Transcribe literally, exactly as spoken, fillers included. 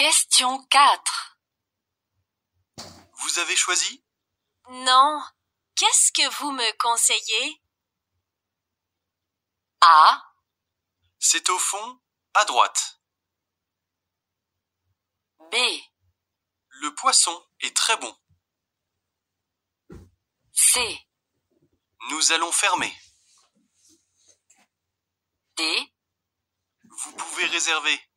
Question quatre. Vous avez choisi? Non. Qu'est-ce que vous me conseillez? A. C'est au fond, à droite. B. Le poisson est très bon. C. Nous allons fermer. D. Vous pouvez réserver.